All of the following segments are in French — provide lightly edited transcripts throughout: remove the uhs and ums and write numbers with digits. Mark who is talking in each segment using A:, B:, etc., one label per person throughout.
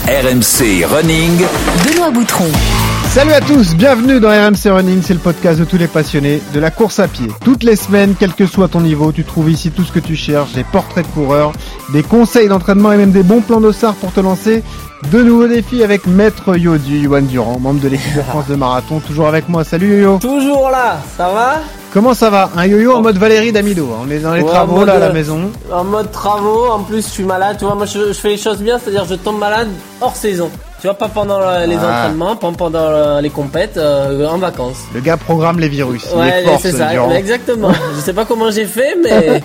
A: RMC Running,
B: Benoît Boutron.
C: Salut à tous, bienvenue dans RMC Running, c'est le podcast de tous les passionnés de la course à pied. Toutes les semaines, quel que soit ton niveau, tu trouves ici tout ce que tu cherches, des portraits de coureurs, des conseils d'entraînement et même des bons plans d'ossard pour te lancer de nouveaux défis avec Maître Yodu, Yoann Durand, membre de l'équipe de France de marathon, toujours avec moi. Salut Yo-Yo.
D: Toujours là, ça va?
C: Comment ça va? Un Yo-Yo en mode Valérie Damido, on est dans les travaux là à la maison.
D: En mode travaux, en plus je suis malade, tu vois, moi je fais les choses bien, c'est-à-dire je tombe malade hors saison. Tu vois, pas pendant les entraînements, pas pendant les compètes, en vacances.
C: Le gars programme les virus.
D: Ouais, c'est ça, exactement. Je sais pas comment j'ai fait, mais...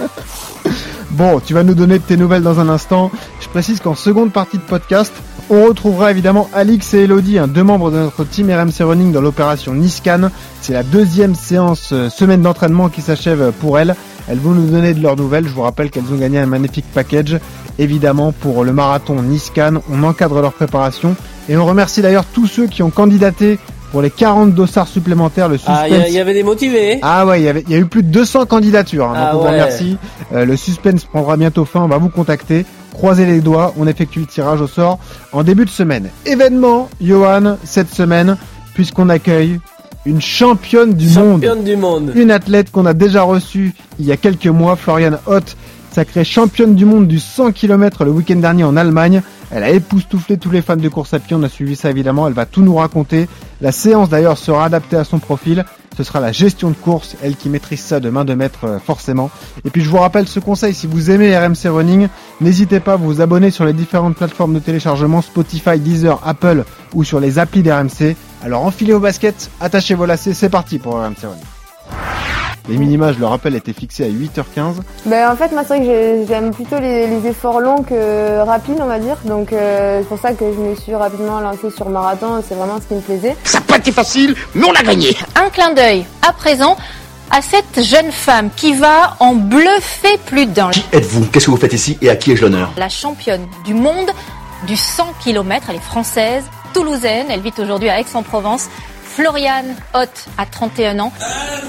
C: Bon, tu vas nous donner de tes nouvelles dans un instant. Je précise qu'en seconde partie de podcast, on retrouvera évidemment Alix et Elodie, deux membres de notre team RMC Running dans l'opération Niscan. C'est la deuxième séance, semaine d'entraînement qui s'achève pour elles. Elles vont nous donner de leurs nouvelles. Je vous rappelle qu'elles ont gagné un magnifique package. Évidemment, pour le marathon Niscan, on encadre leur préparation. Et on remercie d'ailleurs tous ceux qui ont candidaté pour les 40 dossards supplémentaires. Le suspense.
D: Ah, il y avait des motivés.
C: Ah ouais, il y a eu plus de 200 candidatures. Donc on vous remercie. Le suspense prendra bientôt fin. On va vous contacter. Croisez les doigts. On effectue le tirage au sort en début de semaine. Événement, Yoann, cette semaine, puisqu'on accueille une championne du monde. Une athlète qu'on a déjà reçue il y a quelques mois, Floriane Hoth, sacrée championne du monde du 100 km le week-end dernier en Allemagne. Elle a époustouflé tous les fans de course à pied, on a suivi ça évidemment, elle va tout nous raconter. La séance d'ailleurs sera adaptée à son profil, ce sera la gestion de course, elle qui maîtrise ça de main de maître forcément. Et puis je vous rappelle ce conseil, si vous aimez RMC Running, n'hésitez pas à vous abonner sur les différentes plateformes de téléchargement, Spotify, Deezer, Apple ou sur les applis d'RMC. Alors enfilez vos baskets, attachez vos lacets, c'est parti pour RMC Running. Les minima, je le rappelle, étaient fixés à 8h15.
E: En fait, moi, c'est vrai que j'aime plutôt les efforts longs que rapides, on va dire. Donc, c'est pour ça que je me suis rapidement lancée sur marathon. C'est vraiment ce qui me plaisait.
F: Ça n'a pas été facile, mais on a gagné.
B: Un clin d'œil à présent à cette jeune femme qui va en bluffer plus d'un.
F: Qui êtes-vous? Qu'est-ce que vous faites ici et à qui ai-je l'honneur?
B: La championne du monde du 100 km, elle est française, toulousaine, elle vit aujourd'hui à Aix-en-Provence. Floriane Hoth a 31 ans.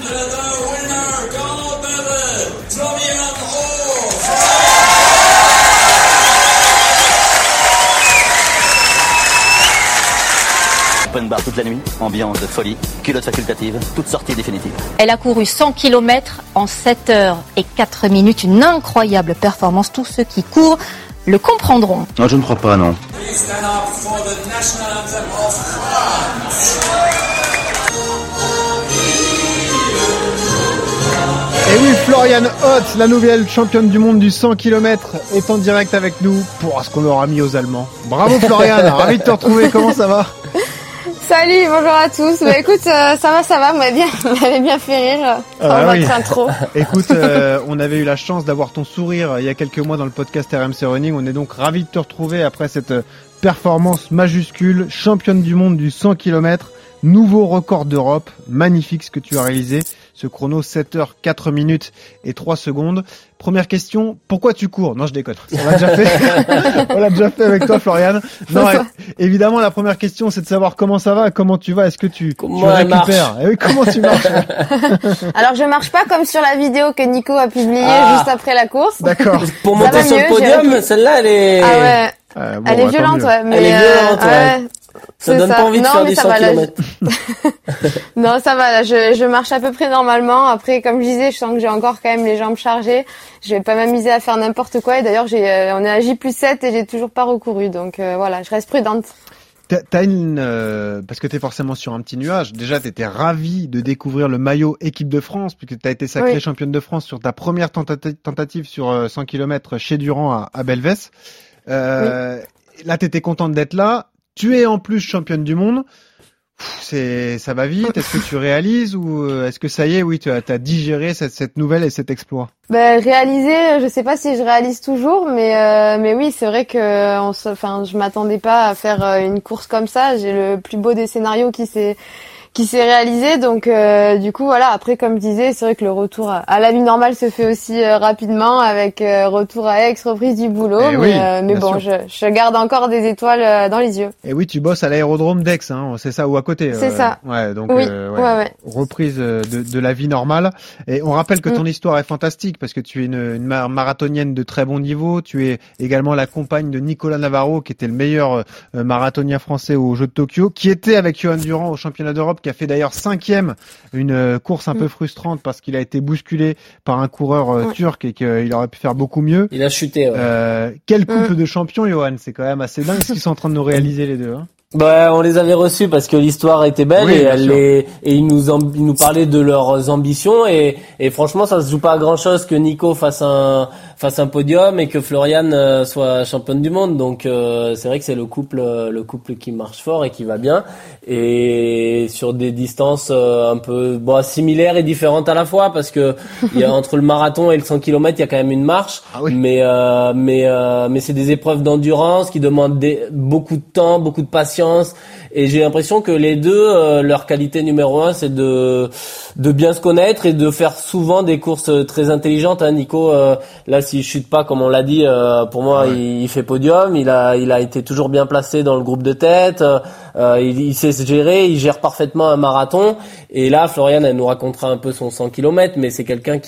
G: Open bar toute la nuit, ambiance de folie, culotte facultative, toute sortie définitive.
B: Elle a couru 100 km en 7 heures et 4 minutes, une incroyable performance. Tous ceux qui courent le comprendront.
F: Non, je ne crois pas, non.
C: Et oui, Floriane Hoth, la nouvelle championne du monde du 100 km, est en direct avec nous pour ce qu'on leur a mis aux Allemands. Bravo Floriane, ravi de te retrouver, comment ça va?
E: Salut, bonjour à tous. Écoute, ça va, vous m'avez bien fait rire dans votre intro.
C: Écoute, on avait eu la chance d'avoir ton sourire il y a quelques mois dans le podcast RMC Running. On est donc ravis de te retrouver après cette performance majuscule, championne du monde du 100 km, nouveau record d'Europe, magnifique ce que tu as réalisé. Ce chrono 7 heures 4 minutes et 3 secondes. Première question, pourquoi tu cours? Non, je déconne. On l'a déjà fait. On l'a déjà fait avec toi, Floriane. Non, évidemment, la première question, c'est de savoir comment ça va, comment tu vas, est-ce que tu récupères? Eh oui, comment tu marches?
E: Alors, je marche pas comme sur la vidéo que Nico a publiée juste après la course.
C: D'accord.
D: Pour monter sur le podium, celle-là, elle est...
E: Ah ouais. Elle est violente, ouais.
D: Elle est violente, ouais. Ça donne pas envie de faire des 100 km.
E: Non, ça va, là, je marche à peu près normalement. Après, comme je disais, je sens que j'ai encore quand même les jambes chargées. Je vais pas m'amuser à faire n'importe quoi. Et d'ailleurs, on est à J+7 et j'ai toujours pas recouru. Donc, voilà, je reste prudente.
C: T'as parce que t'es forcément sur un petit nuage. Déjà, t'étais ravie de découvrir le maillot équipe de France, puisque t'as été sacrée championne de France sur ta première tentative sur 100 km chez Durand à Belvès. Là, t'étais contente d'être là. Tu es en plus championne du monde. Ça va vite. Est-ce que tu réalises ou est-ce que ça y est, oui, tu as digéré cette nouvelle et cet exploit?
E: Réaliser, je sais pas si je réalise toujours, mais oui, c'est vrai que je m'attendais pas à faire une course comme ça. J'ai le plus beau des scénarios qui s'est qui s'est réalisé. Donc du coup voilà, après comme je disais, c'est vrai que le retour à la vie normale se fait aussi rapidement avec retour à Aix, reprise du boulot. Mais bon, je garde encore des étoiles dans les yeux.
C: Et oui, tu bosses à l'aérodrome d'Aix, hein, c'est ça, ou à côté.
E: C'est ça.
C: Ouais, donc
E: oui.
C: Reprise de la vie normale. Et on rappelle que ton histoire est fantastique parce que tu es une marathonienne de très bon niveau. Tu es également la compagne de Nicolas Navarro, qui était le meilleur marathonien français aux Jeux de Tokyo, qui était avec Johan Durand au championnat d'Europe, qui a fait d'ailleurs 5e, une course un peu frustrante parce qu'il a été bousculé par un coureur turc et qu'il aurait pu faire beaucoup mieux.
D: Il a chuté. Ouais.
C: Quel couple de champions, Johan. C'est quand même assez dingue ce qu'ils sont en train de nous réaliser les deux. Hein.
D: Bah, on les avait reçus parce que l'histoire était belle et ils nous parlaient de leurs ambitions et franchement ça se joue pas à grand chose que Nico fasse un podium et que Florian soit championne du monde. Donc c'est vrai que c'est le couple qui marche fort et qui va bien et sur des distances un peu similaires et différentes à la fois parce que il y a entre le marathon et le 100 km, il y a quand même une marche.
C: Ah oui.
D: Mais c'est des épreuves d'endurance qui demandent beaucoup de temps, beaucoup de patience. Et j'ai l'impression que les deux, leur qualité numéro 1, c'est de bien se connaître et de faire souvent des courses très intelligentes. Hein, Nico, là, s'il chute pas, comme on l'a dit, pour moi, il fait podium. Il a été toujours bien placé dans le groupe de tête. Il sait se gérer. Il gère parfaitement un marathon. Et là, Florian, elle nous racontera un peu son 100 km, mais c'est quelqu'un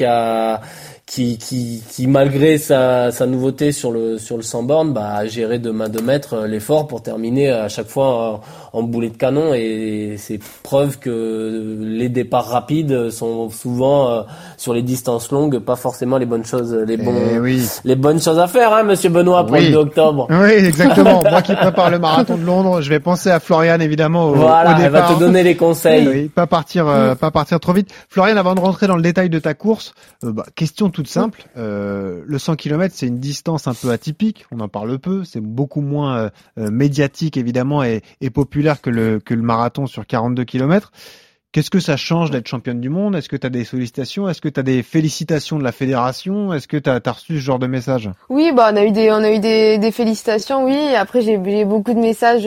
D: qui malgré sa nouveauté sur le 100 bornes, a géré de main de maître l'effort pour terminer à chaque fois en boulet de canon et c'est preuve que les départs rapides sont souvent sur les distances longues pas forcément les bonnes choses, les bonnes choses à faire, hein, monsieur Benoît, pour le 2 octobre.
C: Oui, exactement. Moi qui prépare le marathon de Londres, je vais penser à Florian évidemment au départ.
D: Elle va te donner les conseils.
C: Oui, pas partir trop vite. Florian, avant de rentrer dans le détail de ta course, question toute simple. Le 100 km, c'est une distance un peu atypique. On en parle peu. C'est beaucoup moins médiatique évidemment et populaire que le marathon sur 42 km. Qu'est-ce que ça change d'être championne du monde? Est-ce que tu as des sollicitations? Est-ce que tu as des félicitations de la fédération? Est-ce que tu as reçu ce genre de message?
E: Oui, on a eu des félicitations, oui. Après, j'ai beaucoup de messages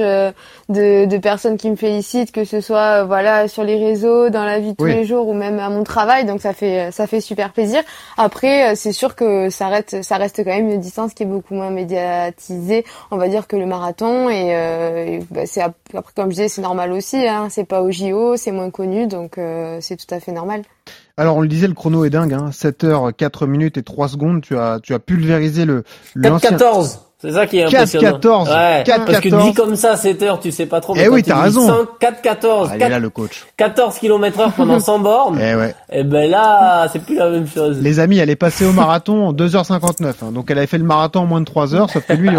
E: de personnes qui me félicitent, que ce soit sur les réseaux, dans la vie de tous les jours ou même à mon travail. Donc ça fait super plaisir. Après, c'est sûr que ça reste quand même une distance qui est beaucoup moins médiatisée, on va dire, que le marathon. Et c'est après, comme je disais, c'est normal aussi. Hein. C'est pas au JO, c'est moins connu. Donc c'est tout à fait normal.
C: Alors on le disait, le chrono est dingue, hein. 7h, 4 minutes et 3 secondes, tu as pulvérisé le
D: 4-14. C'est ça qui est impressionnant.
C: 4-14.
D: Ouais.
C: 4-14.
D: Parce que dit comme ça, 7 heures, tu sais pas trop.
C: Eh oui, t'as raison.
D: 4-14.
C: Il est là, le coach.
D: 14 km/h pendant 100 bornes. Et ben là, c'est plus la même chose.
C: Les amis, elle est passée au marathon en 2h59. Hein. Donc elle avait fait le marathon en moins de 3 heures, sauf que lui, il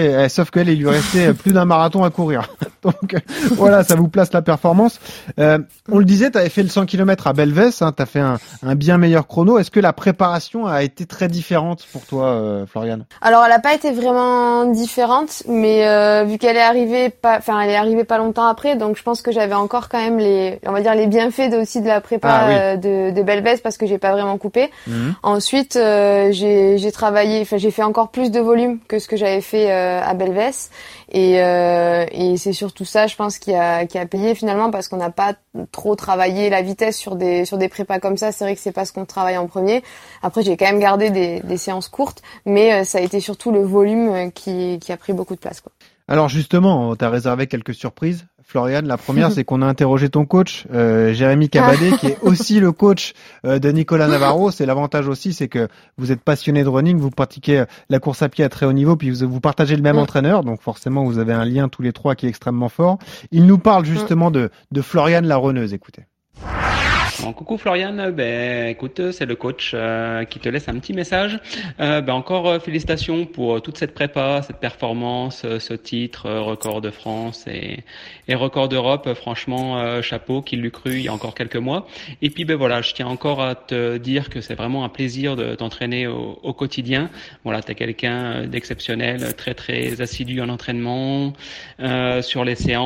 C: lui restait plus d'un marathon à courir. Donc voilà, ça vous place la performance. On le disait, t'avais fait le 100 km à Belvès, hein, t'as fait un bien meilleur chrono. Est-ce que la préparation a été très différente pour toi, Florian?
E: Alors elle a pas été vraiment différente, mais vu qu'elle est arrivée pas longtemps après, donc je pense que j'avais encore quand même les bienfaits aussi de la prépa de Belvès parce que j'ai pas vraiment coupé. Ensuite, j'ai travaillé, j'ai fait encore plus de volume que ce que j'avais fait à Belvès et c'est surtout ça, je pense, qui a payé finalement parce qu'on n'a pas trop travaillé la vitesse sur des prépas comme ça. C'est vrai que c'est pas ce qu'on travaille en premier. Après, j'ai quand même gardé des séances courtes, mais ça a été surtout le volume qui a pris beaucoup de place, quoi.
C: Alors justement, t'as réservé quelques surprises, Florian. La première, c'est qu'on a interrogé ton coach, Jérémy Cabadé, qui est aussi le coach de Nicolas Navarro. C'est l'avantage aussi, c'est que vous êtes passionné de running, vous pratiquez la course à pied à très haut niveau, puis vous partagez le même entraîneur, donc forcément vous avez un lien tous les trois qui est extrêmement fort. Il nous parle justement de Florian la runneuse. Écoutez.
A: Bon, coucou Florian, écoute, c'est le coach qui te laisse un petit message. Encore félicitations pour toute cette prépa, cette performance, ce titre, record de France et record d'Europe. Franchement, chapeau, qui l'eût cru il y a encore quelques mois. Et puis je tiens encore à te dire que c'est vraiment un plaisir de t'entraîner au quotidien. Voilà, t'es quelqu'un d'exceptionnel, très très assidu en entraînement, sur les séances.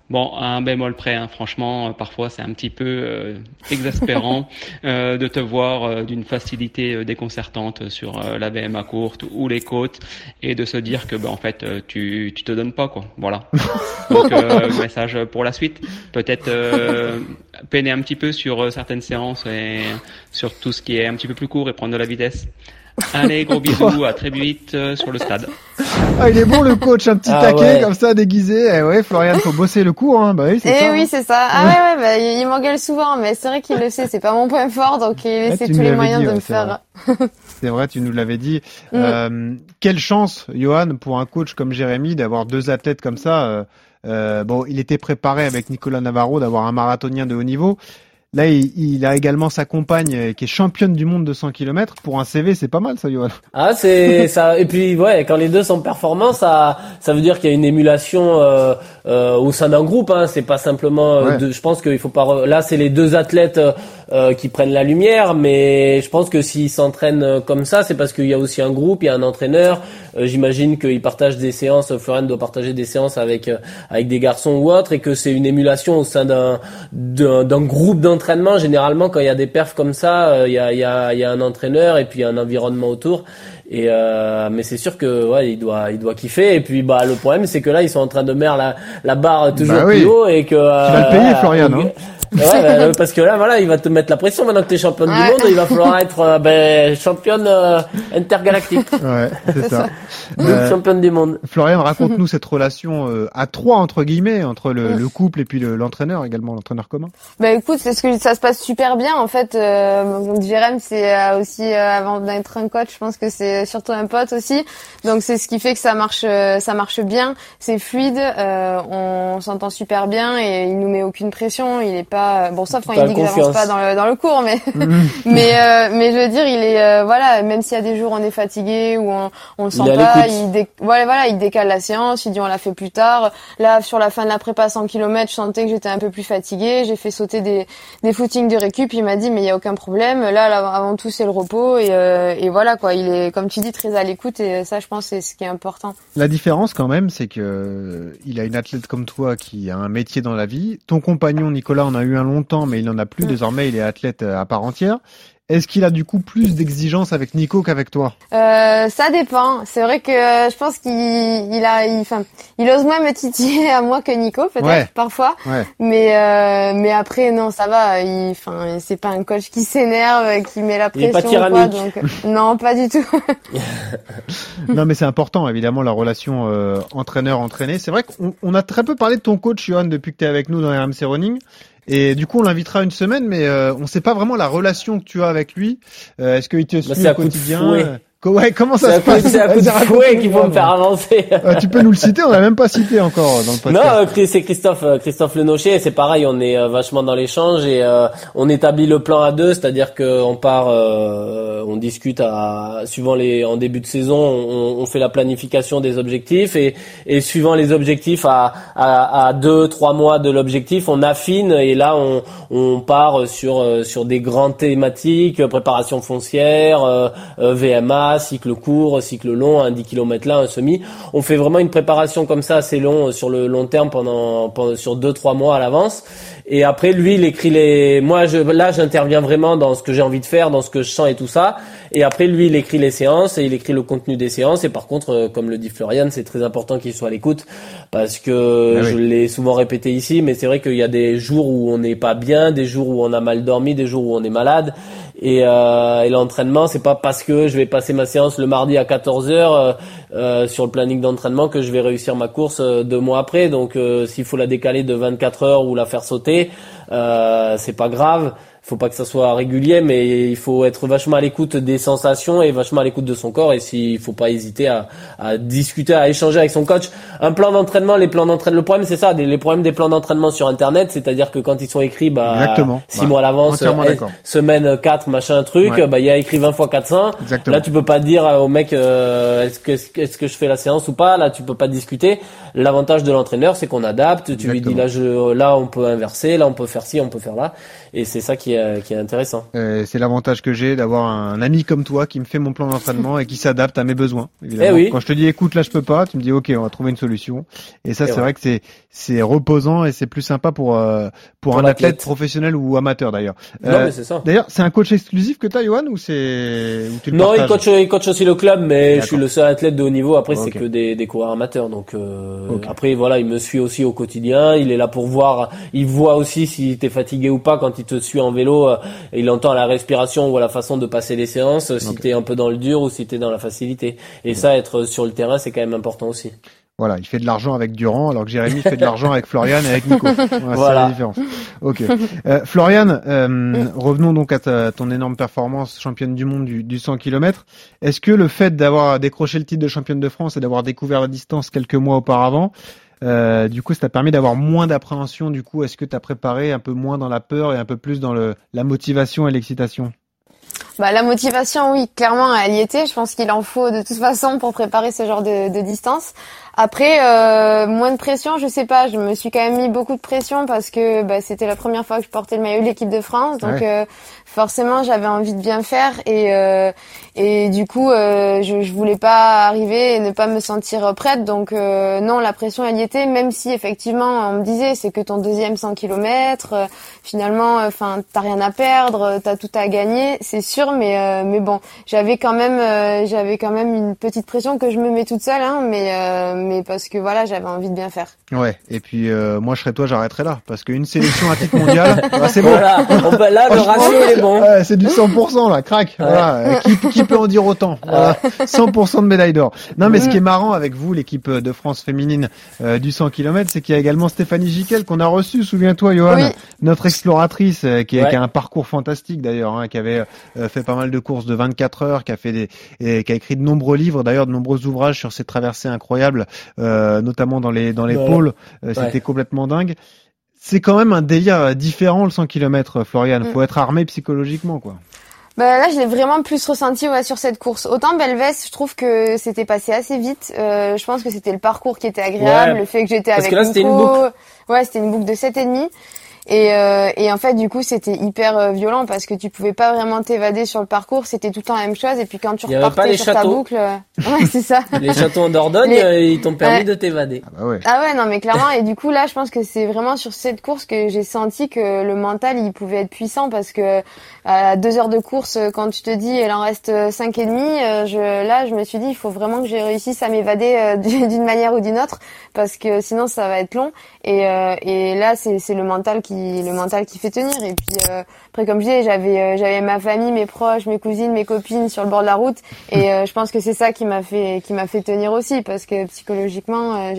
A: Bon, à un bémol près, hein, franchement, parfois c'est un petit peu exaspérant de te voir d'une facilité déconcertante sur la VMA courte ou les côtes et de se dire que en fait tu te donnes pas quoi. Voilà. Donc message pour la suite, peut-être peiner un petit peu sur certaines séances et sur tout ce qui est un petit peu plus court et prendre de la vitesse. Allez, gros bisous, à très vite sur le stade.
C: Ah, il est bon le coach, un petit taquet comme ça déguisé. Eh ouais, Florian, faut bosser le cours, hein. Bah oui, c'est ça.
E: Oui, c'est ça. Ah ouais, bah, il m'engueule souvent, mais c'est vrai qu'il le sait, c'est pas mon point fort, donc il essaie tous les moyens de me faire.
C: C'est vrai, tu nous l'avais dit. Quelle chance, Johan, pour un coach comme Jérémy d'avoir deux athlètes comme ça. Bon, il était préparé avec Nicolas Navarro d'avoir un marathonien de haut niveau. Là, il a également sa compagne qui est championne du monde de 100 km. Pour un CV, c'est pas mal ça, Johan.
D: Ah, c'est ça. Et puis, ouais, quand les deux sont performants, ça veut dire qu'il y a une émulation au sein d'un groupe. Hein. C'est pas simplement. Je pense qu'il faut pas. Là, c'est les deux athlètes qui prennent la lumière, mais je pense que s'ils s'entraînent comme ça, c'est parce qu'il y a aussi un groupe, il y a un entraîneur. J'imagine qu'ils partagent des séances. Florian doit partager des séances avec des garçons ou autres, et que c'est une émulation au sein d'un groupe d'entraînement. Généralement, quand il y a des perfs comme ça, il y a un entraîneur et puis un environnement autour. Et mais c'est sûr que il doit kiffer. Et puis le problème, c'est que là, ils sont en train de mettre la barre toujours plus haut, et que tu
C: vas le payer, Florian. Hein.
D: Ouais, parce que là, il va te mettre la pression maintenant que t'es championne du monde. Il va falloir être championne intergalactique.
C: Ouais, c'est ça.
D: Championne du monde.
C: Florian, raconte-nous cette relation à trois entre guillemets entre le couple et puis l'entraîneur également, l'entraîneur commun.
E: Bah écoute, ça se passe super bien en fait. Jérém, c'est aussi avant d'être un coach, je pense que c'est surtout un pote aussi. Donc c'est ce qui fait que ça marche bien. C'est fluide, on s'entend super bien et il nous met aucune pression. Il est pas sauf quand il dit que j'avance pas dans le cours, mais mais je veux dire, il est même s'il y a des jours où on est fatigué ou on le sent pas, il décale la séance, il dit on la fait plus tard. Là, sur la fin de la prépa 100 km, je sentais que j'étais un peu plus fatiguée, j'ai fait sauter des footings de récup, il m'a dit mais il y a aucun problème. Là avant tout c'est le repos et voilà quoi, il est comme tu dis très à l'écoute, et ça je pense c'est ce qui est important.
C: La différence quand même, c'est que il a une athlète comme toi qui a un métier dans la vie. Ton compagnon Nicolas en a eu un longtemps, mais il n'en a plus. Désormais, il est athlète à part entière. Est-ce qu'il a du coup plus d'exigences avec Nico qu'avec toi?
E: Ça dépend. C'est vrai que je pense qu'il ose moins me titiller à moi que Nico, peut-être parfois. Ouais. Mais après non, ça va. C'est pas un coach qui s'énerve, qui met la pression.
D: Il est pas tyrannique.
E: Donc non, pas du tout.
C: Non, mais c'est important évidemment la relation entraîneur-entraîné. C'est vrai qu'on a très peu parlé de ton coach Johan depuis que tu es avec nous dans RMC Running. Et du coup, on l'invitera une semaine, mais on sait pas vraiment la relation que tu as avec lui. Est-ce qu'il te suit au quotidien? Comment ça se passe?
D: C'est un coup de fouet qu'il faut me faire avancer.
C: Tu peux nous le citer, on l'a même pas cité encore dans le podcast.
D: Non, c'est Christophe Lenocher, c'est pareil, on est vachement dans l'échange et on établit le plan à deux, c'est-à-dire que on part on discute en début de saison, on fait la planification des objectifs et suivant les objectifs à 2-3 mois de l'objectif, on affine et là on part sur des grandes thématiques, préparation foncière, VMA, cycle court, cycle long, un 10 km là, un semi. On fait vraiment une préparation comme ça assez long sur le long terme pendant sur 2-3 mois à l'avance. Et après, lui, il écrit moi, j'interviens vraiment dans ce que j'ai envie de faire, dans ce que je sens et tout ça. Et après, lui, il écrit les séances et il écrit le contenu des séances. Et par contre, comme le dit Florian, c'est très important qu'il soit à l'écoute parce que je l'ai souvent répété ici, mais c'est vrai qu'il y a des jours où on n'est pas bien, des jours où on a mal dormi, des jours où on est malade. Et l'entraînement, c'est pas parce que je vais passer ma séance le mardi à 14h sur le planning d'entraînement que je vais réussir ma course 2 mois après. Donc s'il faut la décaler de 24 heures ou la faire sauter, c'est pas grave. Faut pas que ça soit régulier, mais il faut être vachement à l'écoute des sensations et vachement à l'écoute de son corps. Et s'il faut pas hésiter à discuter, à échanger avec son coach. Un plan d'entraînement, le problème c'est ça, les problèmes des plans d'entraînement sur Internet, c'est-à-dire que quand ils sont écrits, 6 mois à l'avance, semaine 4, machin truc, il y a écrit 20 fois 400. Exactement. Là, tu peux pas dire au mec, est-ce que je fais la séance ou pas? Là, tu peux pas discuter. L'avantage de l'entraîneur, c'est qu'on adapte. Tu lui dis là on peut inverser, là on peut faire ci, on peut faire là. Et c'est ça qui qui est intéressant.
C: C'est l'avantage que j'ai d'avoir un ami comme toi qui me fait mon plan d'entraînement et qui s'adapte à mes besoins. Évidemment.
D: Oui.
C: Quand je te dis écoute là je peux pas, tu me dis ok on va trouver une solution. Et ça c'est vrai que c'est reposant et c'est plus sympa pour un athlète professionnel ou amateur d'ailleurs.
D: Non mais c'est ça.
C: D'ailleurs c'est un coach exclusif que t'as Johan ou tu le
D: Non
C: partages?
D: il coach aussi le club mais je suis le seul athlète de haut niveau. Après c'est
C: Okay.
D: que des coureurs amateurs donc après voilà il me suit aussi au quotidien. Il est là pour voir, il voit aussi si t'es fatigué ou pas quand il te suit en vélo. Il entend la respiration ou la façon de passer les séances, si t'es un peu dans le dur ou si t'es dans la facilité. Et ça, être sur le terrain, c'est quand même important aussi.
C: Voilà, il fait de l'argent avec Durand, alors que Jérémy fait de l'argent avec Florian et avec Nico. Voilà. C'est la différence. Ok. Florian, revenons donc à ton énorme performance, championne du monde du 100 km. Est-ce que le fait d'avoir décroché le titre de championne de France et d'avoir découvert la distance quelques mois auparavant, du coup, ça t'a permis d'avoir moins d'appréhension. Du coup, est-ce que t'as préparé un peu moins dans la peur et un peu plus dans la motivation et l'excitation?
E: La motivation, oui, clairement, elle y était. Je pense qu'il en faut de toute façon pour préparer ce genre de distance. Après, moins de pression, je sais pas. Je me suis quand même mis beaucoup de pression parce que c'était la première fois que je portais le maillot de l'équipe de France, donc forcément j'avais envie de bien faire et du coup je voulais pas arriver et ne pas me sentir prête. Donc non, la pression elle y était, même si effectivement on me disait c'est que ton deuxième 100 km, finalement, enfin t'as rien à perdre, t'as tout à gagner, c'est sûr, mais bon, j'avais quand même une petite pression que je me mets toute seule, hein, mais parce que voilà, j'avais envie de bien faire.
C: Ouais, et puis moi je serais toi, j'arrêterais là, parce qu'une sélection à titre mondial, c'est bon.
D: Voilà, là le ratio il est bon.
C: Ouais, c'est du 100% là, crac. Ouais. Voilà, qui peut en dire autant? Voilà, 100% de médaille d'or. Non, mais ce qui est marrant avec vous, l'équipe de France féminine du 100 km, c'est qu'il y a également Stéphanie Giquel qu'on a reçue, souviens-toi Johan, notre exploratrice qui a un parcours fantastique d'ailleurs, hein, qui avait fait pas mal de courses de 24 heures, qui a qui a écrit de nombreux livres, d'ailleurs de nombreux ouvrages sur ses traversées incroyables, notamment dans les pôles. C'était complètement dingue. C'est quand même un délire différent le 100 km, Florian. Faut être armé psychologiquement, quoi.
E: Là, je l'ai vraiment plus ressenti sur cette course. Autant Belvès, je trouve que c'était passé assez vite. Je pense que c'était le parcours qui était agréable, le fait que j'étais avec Nico.
D: C'était une boucle.
E: Ouais, c'était une boucle de 7,5. Et en fait, du coup, c'était hyper violent parce que tu pouvais pas vraiment t'évader sur le parcours. C'était tout le temps la même chose. Et puis quand tu repartais sur ta boucle, ouais, c'est ça.
D: Les châteaux en Dordogne, ils t'ont permis de t'évader.
E: Ah ouais, non, mais clairement. Et du coup, là, je pense que c'est vraiment sur cette course que j'ai senti que le mental, il pouvait être puissant parce que à 2 heures de course, quand tu te dis, il en reste 5,5, je me suis dit, il faut vraiment que j'ai réussisse à m'évader d'une manière ou d'une autre parce que sinon, ça va être long. Et là, c'est le mental qui fait tenir. Et puis après, comme je disais, j'avais ma famille, mes proches, mes cousines, mes copines sur le bord de la route, et je pense que c'est ça qui m'a fait tenir aussi, parce que psychologiquement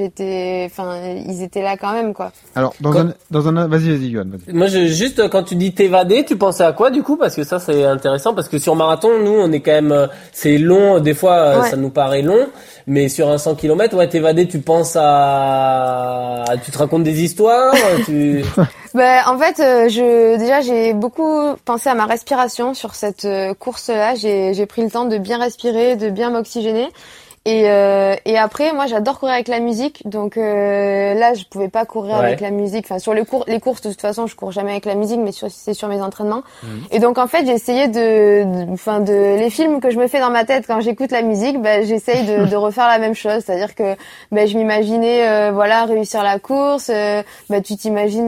E: ils étaient là quand même, quoi.
C: Alors vas-y Johan.
D: Moi juste quand tu dis t'évader, tu pensais à quoi du coup? Parce que ça c'est intéressant, parce que sur marathon nous on est quand même c'est long, des fois ça nous paraît long, mais sur un 100 km t'évader, tu penses tu te racontes des histoires,
E: En fait, j'ai beaucoup pensé à ma respiration sur cette course-là. J'ai pris le temps de bien respirer, de bien m'oxygéner. Et après, moi, j'adore courir avec la musique. Donc là, je pouvais pas courir avec la musique. Enfin, sur les courses, de toute façon, je cours jamais avec la musique, mais c'est sur mes entraînements. Et donc, en fait, j'ai essayé les films que je me fais dans ma tête quand j'écoute la musique, j'essaye de refaire la même chose. C'est-à-dire que, je m'imaginais, réussir la course. Tu t'imagines,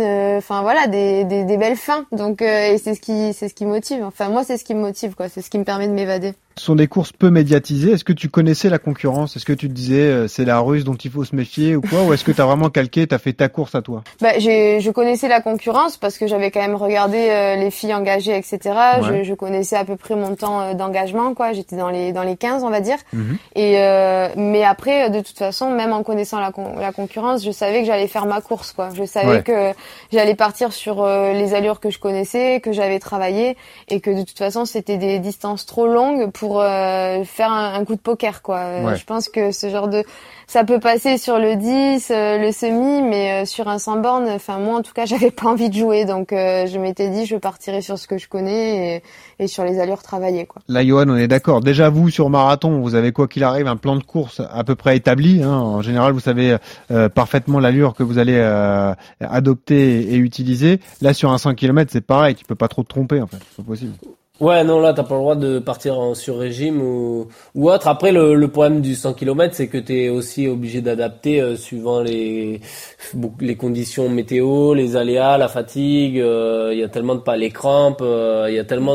E: des belles fins. Donc, et c'est ce qui motive. Enfin, moi, c'est ce qui me motive, quoi. C'est ce qui me permet de m'évader.
C: Ce sont des courses peu médiatisées. Est-ce que tu connaissais la concurrence? Est-ce que tu te disais c'est la Russe dont il faut se méfier ou quoi? Ou est-ce que tu as vraiment calqué, tu as fait ta course à toi?
E: Je connaissais la concurrence parce que j'avais quand même regardé les filles engagées, etc. Ouais. Je connaissais à peu près mon temps d'engagement, quoi. J'étais dans les 15, on va dire. Et mais après, de toute façon, même en connaissant la concurrence, je savais que j'allais faire ma course, quoi. Je savais que j'allais partir sur les allures que je connaissais, que j'avais travaillé, et que de toute façon, c'était des distances trop longues pour faire un coup de poker, quoi.
C: Ouais.
E: Je pense que ce genre ça peut passer sur le 10, le semi, mais sur un 100 bornes, enfin moi en tout cas, j'avais pas envie de jouer, donc je m'étais dit je partirais sur ce que je connais et sur les allures travaillées, quoi.
C: Là, Johan, on est d'accord. Déjà, vous, sur marathon, vous avez quoi qu'il arrive un plan de course à peu près établi. Hein. En général, vous savez parfaitement l'allure que vous allez adopter et utiliser. Là, sur un 100 km, c'est pareil. Tu peux pas trop te tromper, en fait. C'est pas possible.
D: Ouais, non, là, t'as pas le droit de partir en sur-régime ou autre. Après, le problème du 100 km, c'est que t'es aussi obligé d'adapter suivant les conditions météo, les aléas, la fatigue. Il y a tellement les crampes, il y a tellement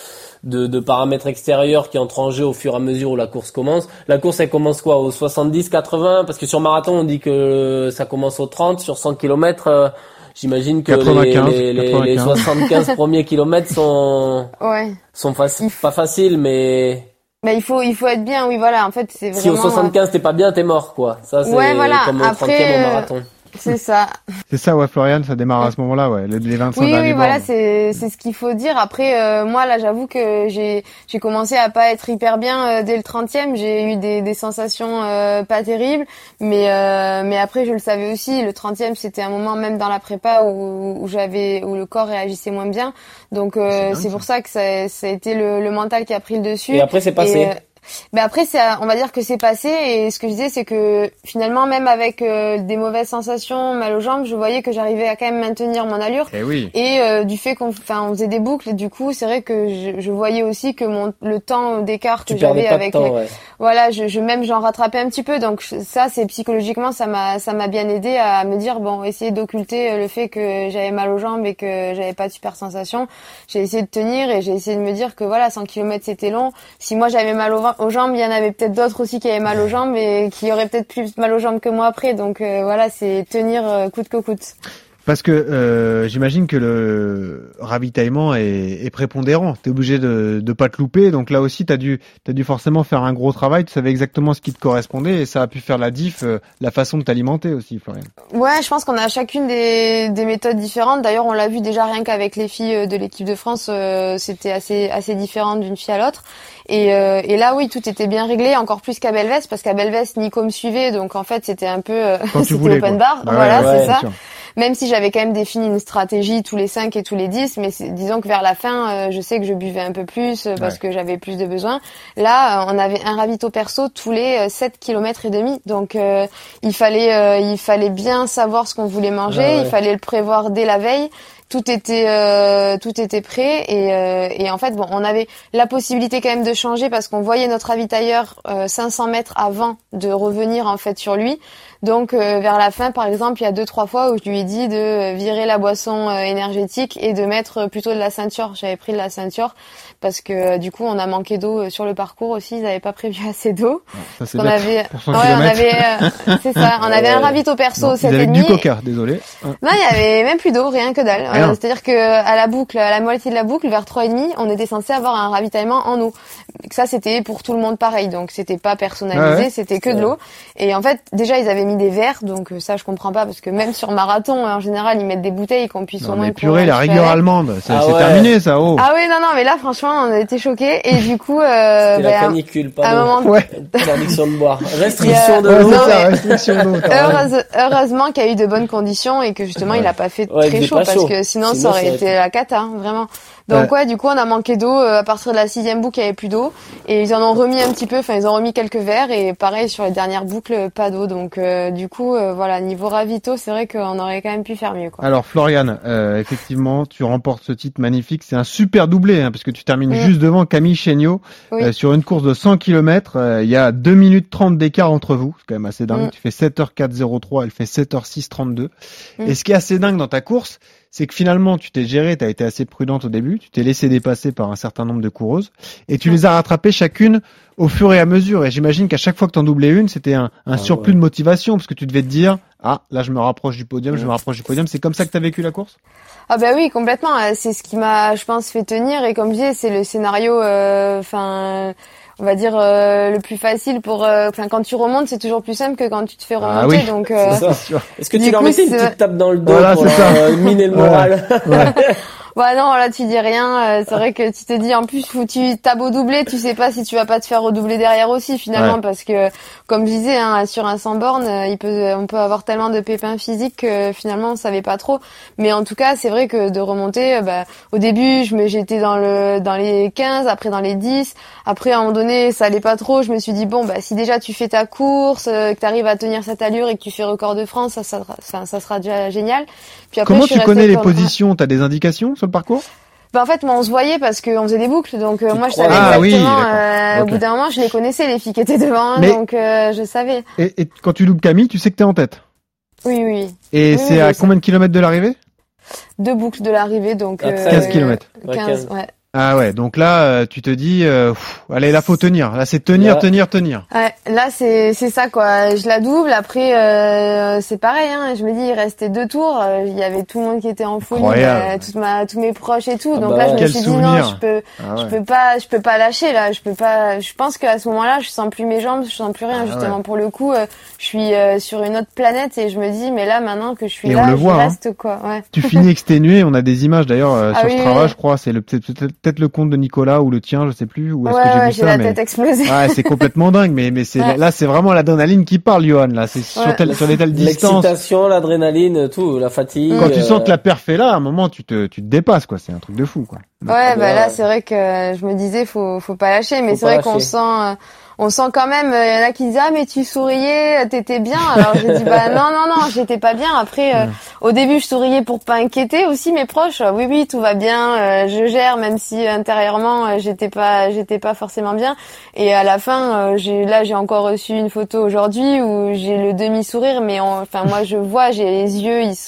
D: de paramètres extérieurs qui entrent en jeu au fur et à mesure où la course commence. La course, elle commence quoi? Au 70, 80? Parce que sur marathon, on dit que ça commence au 30. Sur 100 km, j'imagine que
C: 95,
D: les 75 premiers kilomètres sont pas faciles, mais
E: il faut être bien, oui, voilà. En fait, c'est vraiment.
D: Si au 75 t'es pas bien, t'es mort, quoi. Ça, c'est comme au 30e au marathon.
E: C'est ça.
C: C'est ça, ouais, Florian, ça démarre à ce moment-là, ouais, les 25 derniers
E: Oui, voilà,
C: bornes.
E: c'est ce qu'il faut dire. Après, moi, là, j'avoue que j'ai commencé à pas être hyper bien dès le 30e. J'ai eu des sensations pas terribles, mais après, je le savais aussi. Le 30e, c'était un moment, même dans la prépa, où le corps réagissait moins bien. Donc, c'est pour ça que ça a été le mental qui a pris le dessus.
D: Et après, c'est passé.
E: Après, on va dire que c'est passé, et ce que je disais, c'est que finalement, même avec des mauvaises sensations, mal aux jambes, je voyais que j'arrivais à quand même maintenir mon allure. Et du fait qu'on faisait des boucles, et du coup, c'est vrai que je voyais aussi que le temps d'écart que j'avais avec voilà, même j'en rattrapais un petit peu. Donc ça, c'est psychologiquement, ça m'a bien aidé à me dire bon, essayer d'occulter le fait que j'avais mal aux jambes et que j'avais pas de super sensation. J'ai essayé de tenir, et j'ai essayé de me dire que voilà, 100 km c'était long. Si moi j'avais mal aux jambes, il y en avait peut-être d'autres aussi qui avaient mal aux jambes et qui auraient peut-être plus mal aux jambes que moi après. Donc voilà, c'est tenir coûte que coûte.
C: Parce que j'imagine que le ravitaillement est prépondérant. T'es obligé de pas te louper. Donc là aussi, t'as dû forcément faire un gros travail. Tu savais exactement ce qui te correspondait, et ça a pu faire la diff, la façon de t'alimenter aussi, Florian.
E: Ouais, je pense qu'on a chacune des méthodes différentes. D'ailleurs, on l'a vu déjà rien qu'avec les filles de l'équipe de France, c'était assez différent d'une fille à l'autre. Et là, oui, tout était bien réglé, encore plus qu'à Belvès, parce qu'à Belvès, Nico me suivait, donc en fait, c'était un peu c'était open bar.
C: Bah
E: voilà,
C: ouais,
E: c'est ça.
C: sûr.
E: Même si j'avais quand même défini une stratégie tous les 5 et tous les 10, mais disons que vers la fin, je sais que je buvais un peu plus parce que j'avais plus de besoin. Là, on avait un ravito perso tous les 7 km et demi. Donc il fallait bien savoir ce qu'on voulait manger, il fallait le prévoir dès la veille. Tout était prêt, et en fait, bon, on avait la possibilité quand même de changer parce qu'on voyait notre ravitailleur 500 mètres avant de revenir en fait sur lui. Donc vers la fin, par exemple, il y a 2-3 fois où je lui ai dit de virer la boisson énergétique et de mettre plutôt de la ceinture. J'avais pris de la ceinture parce que du coup, on a manqué d'eau sur le parcours aussi. Ils n'avaient pas prévu assez d'eau.
C: Ça, c'est
E: on avait, c'est ça. On avait un ravito perso 7,5.
C: Avec du coca, désolé.
E: Non, il y avait même plus d'eau, rien que dalle. C'est-à-dire que à la moitié de la boucle, vers 3,5, on était censé avoir un ravitaillement en eau. Ça, c'était pour tout le monde pareil. Donc, c'était pas personnalisé, c'était que de l'eau. Et en fait, déjà, ils avaient mis des verres. Donc, ça, je comprends pas parce que même sur marathon, en général, ils mettent des bouteilles qu'on puisse au moins.
C: Mais purée, la rigueur allemande. C'est terminé, ça,
E: Ah oui, non, mais là, franchement, on a été choqués. Et du coup,
D: c'était la canicule, pardon. Interdiction de boire. Restriction de l'eau.
E: Heureusement qu'il y a eu de bonnes conditions et que justement, il a pas fait très chaud parce que sinon, ça aurait été la cata, hein, vraiment. Donc du coup, on a manqué d'eau. À partir de la 6e boucle, il y avait plus d'eau. Et ils en ont remis un petit peu, ils ont remis quelques verres. Et pareil, sur les dernières boucles, pas d'eau. Donc du coup, voilà, niveau ravito, c'est vrai qu'on aurait quand même pu faire mieux, quoi.
C: Alors Florian, effectivement, tu remportes ce titre magnifique. C'est un super doublé, hein, parce que tu termines juste devant Camille Chéniaud sur une course de 100 km. Il y a 2 minutes 30 d'écart entre vous. C'est quand même assez dingue. Tu fais 7h4:03, elle fait 7h6:32. Et ce qui est assez dingue dans ta course, c'est que finalement, tu t'es géré, tu as été assez prudente au début, tu t'es laissé dépasser par un certain nombre de coureuses, et tu les as rattrapées chacune au fur et à mesure. Et j'imagine qu'à chaque fois que tu en doublais une, c'était un surplus de motivation, parce que tu devais te dire, là, je me rapproche du podium, C'est comme ça que tu as vécu la course?
E: Ah bah oui, complètement. C'est ce qui m'a, je pense, fait tenir. Et comme je disais, c'est le scénario, on va dire le plus facile pour quand tu remontes, c'est toujours plus simple que quand tu te fais remonter. Donc
D: est-ce que tu leur mettais une petite tape dans le dos pour miner le moral?
E: Ouais, non, là, tu dis rien. C'est vrai que tu te dis, en plus, t'as beau doubler, tu sais pas si tu vas pas te faire redoubler derrière aussi, finalement, parce que, comme je disais, hein, sur un 100 bornes, on peut avoir tellement de pépins physiques que finalement, on savait pas trop. Mais en tout cas, c'est vrai que de remonter, au début, j'étais dans les 15, après dans les 10. Après, à un moment donné, ça allait pas trop. Je me suis dit, bon, si déjà tu fais ta course, que t'arrives à tenir cette allure et que tu fais record de France, ça sera déjà génial. Puis après,
C: comment tu connais les positions? T'as des indications sur le parcours?
E: En fait, moi, on se voyait parce qu'on faisait des boucles, donc moi, je savais exactement. Au bout d'un moment, je les connaissais, les filles qui étaient devant, donc je savais.
C: Et quand tu loupes Camille, tu sais que t'es en tête?
E: Oui.
C: Et c'est à combien de kilomètres de l'arrivée?
E: 2 boucles de l'arrivée, donc
C: 15 kilomètres.
E: 15, ouais.
C: Ah ouais, donc là, tu te dis, allez, là, faut tenir. Là, c'est tenir.
E: Ouais, là, c'est ça, quoi. Je la double. Après, c'est pareil, hein. Je me dis, il restait 2 tours. Il y avait tout le monde qui était en folie, tous mes proches et tout. Donc là, je me suis dit, non, je peux pas lâcher, là. Je pense qu'à ce moment-là, je sens plus mes jambes, je sens plus rien, justement. Pour le coup, je suis sur une autre planète et je me dis, mais là, maintenant que je suis là, je reste, quoi. Ouais.
C: Tu finis exténué. On a des images, d'ailleurs, sur Strava, je crois. C'est peut-être le compte de Nicolas ou le tien, je sais plus, où est-ce que j'ai vu
E: ça. Ouais, j'ai la tête explosée.
C: Ouais, c'est complètement dingue, mais là, c'est vraiment l'adrénaline qui parle, Johan, là. C'est sur des telles distances.
D: L'excitation, l'adrénaline, tout, la fatigue.
C: Quand tu sens que la perf est là, à un moment, tu te dépasses, quoi. C'est un truc de fou, quoi.
E: Donc, là, c'est vrai que je me disais, faut pas lâcher, mais c'est vrai qu'on sent, on sent quand même, il y en a qui disent, ah, mais tu souriais, t'étais bien. Alors, j'ai dit, non, j'étais pas bien. Après, au début, je souriais pour pas inquiéter aussi mes proches. Oui, tout va bien, je gère, même si intérieurement, j'étais pas forcément bien. Et à la fin, j'ai encore reçu une photo aujourd'hui où j'ai le demi-sourire, mais moi, je vois, j'ai les yeux, ils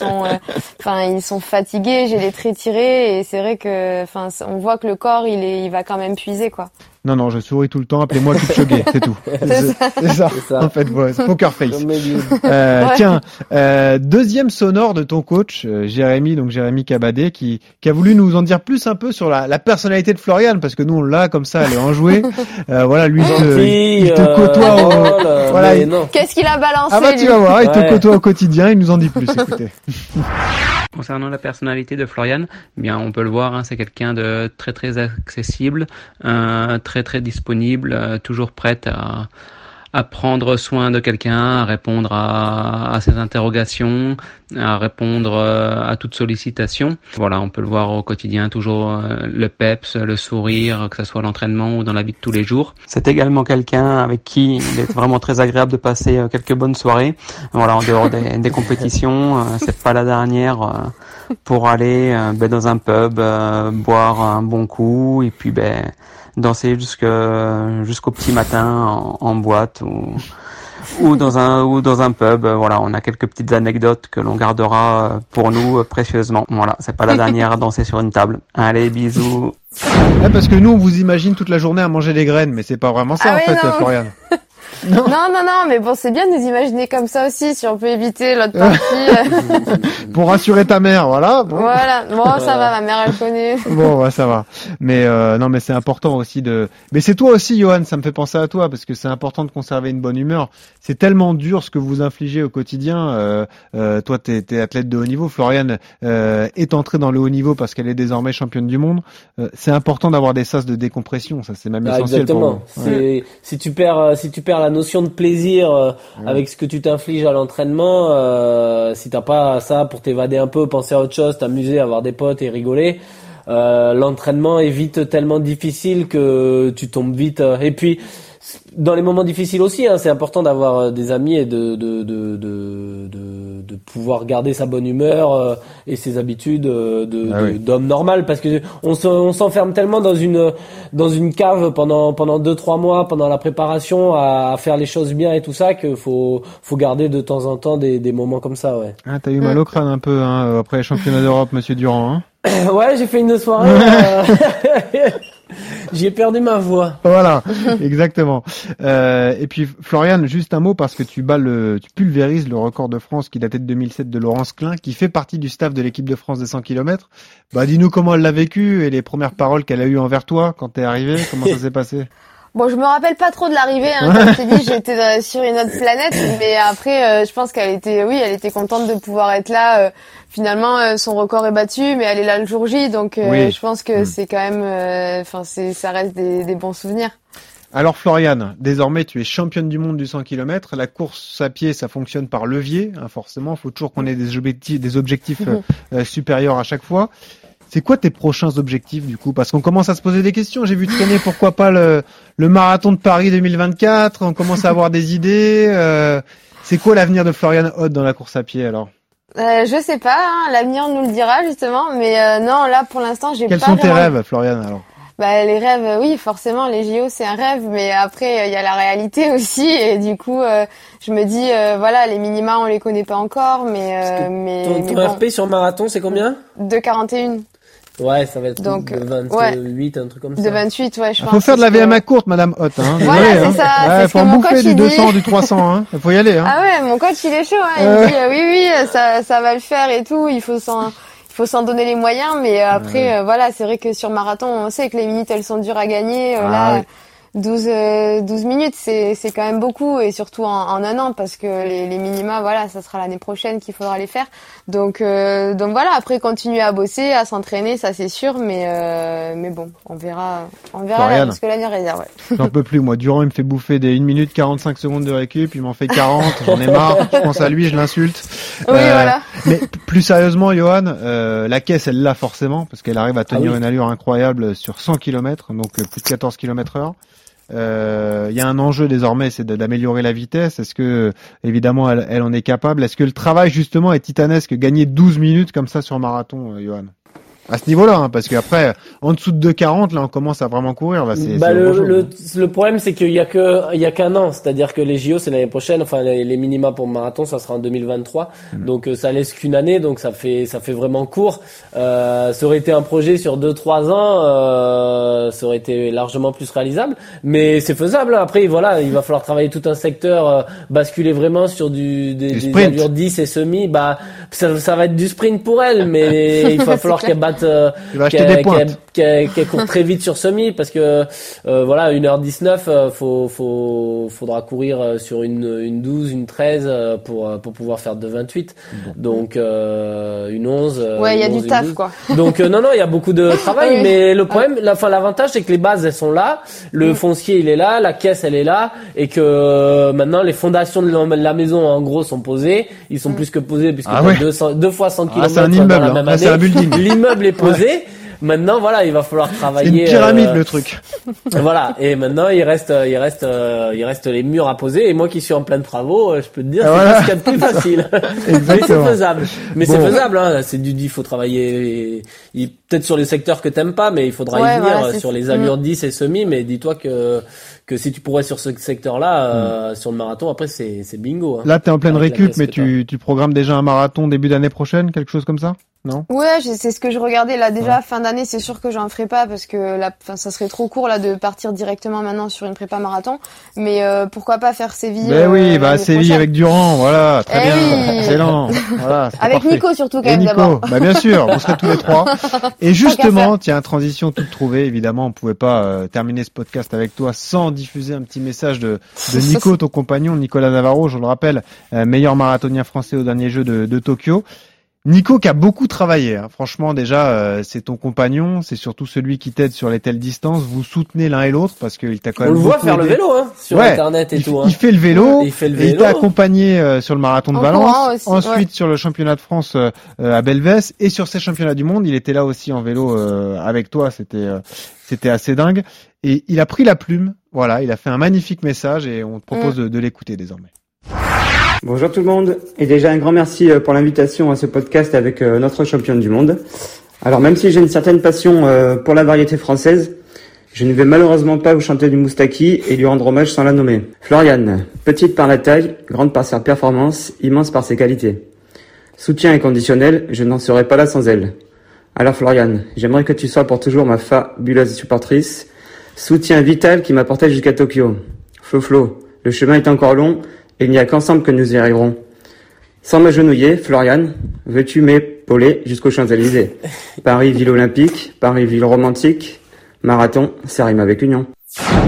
E: sont fatigués, j'ai les traits tirés, et c'est vrai que, on voit que le corps, il va quand même puiser, quoi.
C: Non, je souris tout le temps. Appelez-moi Kipchoge, c'est tout. C'est ça. En fait, c'est poker face. Tiens, deuxième sonore de ton coach, Jérémy Cabadé, qui a voulu nous en dire plus un peu sur la personnalité de Florian, parce que nous on l'a comme ça, elle est enjouée. Lui, il te côtoie.
D: Voilà.
E: Qu'est-ce qu'il a balancé?
C: Ah tu vas voir, il te côtoie au quotidien, il nous en dit plus. Écoutez.
A: Concernant la personnalité de Florian, bien on peut le voir, c'est quelqu'un de très très accessible, très très disponible, toujours prête à prendre soin de quelqu'un, à répondre à ses interrogations, à répondre à toute sollicitation. Voilà, on peut le voir au quotidien, toujours le peps, le sourire, que ce soit à l'entraînement ou dans la vie de tous les jours. C'est également quelqu'un avec qui il est vraiment très agréable de passer quelques bonnes soirées. Voilà, en dehors des compétitions, c'est pas la dernière pour aller dans un pub, boire un bon coup et puis danser jusqu'au petit matin en boîte ou dans un pub. Voilà, on a quelques petites anecdotes que l'on gardera pour nous précieusement. Voilà, c'est pas la dernière à danser sur une table. Allez, bisous.
C: Parce que nous on vous imagine toute la journée à manger des graines, mais c'est pas vraiment ça Florian.
E: Non, mais bon, c'est bien de nous imaginer comme ça aussi, si on peut éviter l'autre partie.
C: Pour rassurer ta mère, voilà.
E: Voilà, ça va, ma mère, elle connaît.
C: Bon, ça va. Mais non, mais c'est important aussi Mais c'est toi aussi, Johan, ça me fait penser à toi, parce que c'est important de conserver une bonne humeur. C'est tellement dur ce que vous infligez au quotidien. Toi, t'es athlète de haut niveau. Florian est entrée dans le haut niveau parce qu'elle est désormais championne du monde. C'est important d'avoir des sas de décompression, ça c'est même essentiel.
D: Exactement.
C: Pour vous.
D: Si tu perds la notion de plaisir avec ce que tu t'infliges à l'entraînement, si t'as pas ça pour t'évader un peu, penser à autre chose, t'amuser, avoir des potes et rigoler, l'entraînement est vite tellement difficile que tu tombes vite. Et puis dans les moments difficiles aussi, c'est important d'avoir des amis et de pouvoir garder sa bonne humeur et ses habitudes d'homme normal, parce que on s'enferme tellement dans une cave pendant 2-3 mois pendant la préparation à faire les choses bien et tout ça, que faut garder de temps en temps des moments comme ça. Ouais.
C: Ah, t'as eu mal au crâne un peu après les championnats d'Europe, monsieur Durand.
D: Ouais, j'ai fait une soirée. J'ai perdu ma voix.
C: Voilà, exactement. Et puis Florian, juste un mot, parce que tu pulvérises le record de France qui datait de 2007 de Laurence Klein, qui fait partie du staff de l'équipe de France des 100 km. Dis-nous comment elle l'a vécu et les premières paroles qu'elle a eues envers toi quand t'es arrivé. Comment ça s'est passé?
E: Bon, je me rappelle pas trop de l'arrivée, hein. Comme je t'ai dit, j'étais sur une autre planète, mais après, je pense elle était contente de pouvoir être là. Finalement, son record est battu, mais elle est là le jour J, donc je pense que c'est quand même, ça reste des bons souvenirs.
C: Alors Floriane, désormais tu es championne du monde du 100 km. La course à pied, ça fonctionne par levier, hein, forcément. Il faut toujours qu'on ait des objectifs supérieurs à chaque fois. C'est quoi tes prochains objectifs du coup? Parce qu'on commence à se poser des questions. J'ai vu traîner pourquoi pas le marathon de Paris 2024. On commence à avoir des idées. C'est quoi l'avenir de Floriane Hoth dans la course à pied alors?
E: Je sais pas, hein, l'avenir nous le dira justement. Mais non, là pour l'instant, j'ai pas.
C: Quels sont tes rêves, Floriane alors?
E: Les rêves, oui, forcément, les JO, c'est un rêve, mais après, il y a la réalité aussi, et du coup, je me dis, les minima, on les connaît pas encore, mais
D: ton RP sur marathon, c'est combien?
E: 2,41.
D: Ouais, ça va être
E: donc,
D: de 28, un truc comme ça.
E: De 28, ouais, je pense.
C: Faut faire de la VMA courte, Madame Hoth, hein.
E: Voilà, c'est ça.
C: Ouais, faut en bouffer du 200, du 300, hein. Faut y aller, hein.
E: Ah ouais, mon coach, il est chaud, hein. Il dit, oui, ça va le faire et tout, il faut s'en donner les moyens, mais après, c'est vrai que sur marathon, on sait que les minutes, elles sont dures à gagner. Oui. 12 minutes, c'est quand même beaucoup, et surtout en un an, parce que les minima, ça sera l'année prochaine qu'il faudra les faire. Donc après, continuer à bosser, à s'entraîner, ça c'est sûr, mais bon, on verra ce que l'avenir réserve. Ouais.
C: J'en peux plus, moi. Durand, il me fait bouffer des 1 minute 45 secondes de récup, il m'en fait 40, j'en ai marre, je pense à lui, je l'insulte.
E: Oui, voilà.
C: Mais plus sérieusement, Johan, la caisse, elle l'a forcément, parce qu'elle arrive à tenir une allure incroyable sur 100 km, donc plus de 14 km/h. Il y a un enjeu désormais, c'est d'améliorer la vitesse. Est-ce que, évidemment, elle en est capable? Est-ce que le travail, justement, est titanesque? Gagner 12 minutes comme ça sur marathon, Johan? À ce niveau-là, hein, parce qu'après, en dessous de 2,40, là, on commence à vraiment courir. Là,
D: le problème, c'est qu'il y a qu'un an. C'est-à-dire que les JO, c'est l'année prochaine. Enfin, les minima pour marathon, ça sera en 2023. Donc, ça laisse qu'une année. Donc, ça fait vraiment court. Ça aurait été un projet sur 2-3 ans, ça aurait été largement plus réalisable. Mais c'est faisable. Après, voilà, il va falloir travailler tout un secteur, basculer vraiment sur des allures 10 et semi. Ça va être du sprint pour elle, mais il va falloir qu'elle batte qu'elle court très vite sur semi, parce que 1h19, faudra courir sur une 12, une 13 pour pouvoir faire 2,28. Donc une 11.
E: Ouais, il y a du taf, quoi.
D: Donc non, il y a beaucoup de travail, mais le problème, l'avantage, c'est que les bases, elles sont là, le foncier, il est là, la caisse, elle est là, et que maintenant les fondations de la maison, en gros, sont posées. Ils sont plus que posés, puisque deux fois 100 km
C: c'est un immeuble,
D: dans la même année.
C: C'est un building.
D: L'immeuble est posé. Maintenant, il va falloir travailler.
C: C'est une pyramide, le truc.
D: Voilà. Et maintenant, il reste les murs à poser. Et moi qui suis en plein de travaux, je peux te dire, c'est ce qu'il y a de plus facile. Mais c'est faisable. C'est faisable, hein. Il faut travailler, peut-être sur les secteurs que t'aimes pas, mais il faudra y venir sur les allures 10 et semi. Mais dis-toi que si tu pourrais sur ce secteur-là, sur le marathon, après, c'est bingo, hein.
C: Là, t'es en pleine récup, mais tu programmes déjà un marathon début d'année prochaine, quelque chose comme ça? Non?
E: Ouais, c'est ce que je regardais là déjà. Fin d'année, c'est sûr que j'en ferai pas, parce que ça serait trop court là de partir directement maintenant sur une prépa marathon. Mais pourquoi pas faire Séville?
C: Séville avec Durand, voilà, très bien, excellent. Voilà,
E: avec parfait. Nico surtout quand même d'abord.
C: Bien sûr, vous serez tous les trois. Et justement, tiens, transition toute trouvée. Évidemment, on pouvait pas terminer ce podcast avec toi sans diffuser un petit message de Nico, ton compagnon, Nicolas Navarro, je le rappelle, meilleur marathonien français aux derniers Jeux de Tokyo. Nico qui a beaucoup travaillé, hein. Franchement déjà c'est ton compagnon, c'est surtout celui qui t'aide sur les telles distances, vous soutenez l'un et l'autre parce qu'il t'a quand même.
D: On le voit faire le vélo, hein, sur internet et tout. Hein.
C: Il fait le vélo, il t'a accompagné sur le marathon de Valence, ensuite sur le championnat de France à Belvès, et sur ces championnats du monde, il était là aussi en vélo avec toi, c'était assez dingue, et il a pris la plume, voilà, il a fait un magnifique message et on te propose de l'écouter désormais.
H: Bonjour tout le monde, et déjà un grand merci pour l'invitation à ce podcast avec notre championne du monde. Alors même si j'ai une certaine passion pour la variété française, je ne vais malheureusement pas vous chanter du Moustaki et lui rendre hommage sans la nommer. Floriane, petite par la taille, grande par sa performance, immense par ses qualités. Soutien inconditionnel, je n'en serais pas là sans elle. Alors Floriane, j'aimerais que tu sois pour toujours ma fabuleuse supportrice, soutien vital qui m'a porté jusqu'à Tokyo. Flo, le chemin est encore long, et il n'y a qu'ensemble que nous y arriverons. Sans m'agenouiller, Floriane, veux-tu m'épauler jusqu'aux Champs-Élysées? Paris, ville olympique, Paris, ville romantique, marathon, ça rime avec union.